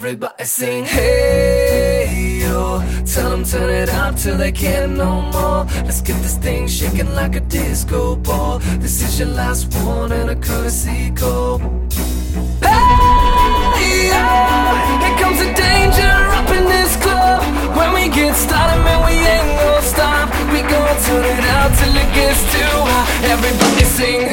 Everybody sing, hey, yo. Tell them turn it up till they can't no more. Let's get this thing shaking like a disco ball. This is your last one and a courtesy call. Hey, yo. Here comes the danger up in this club. When we get started, man, we ain't gonna stop. We gonna turn it out till it gets too hot. Everybody sing,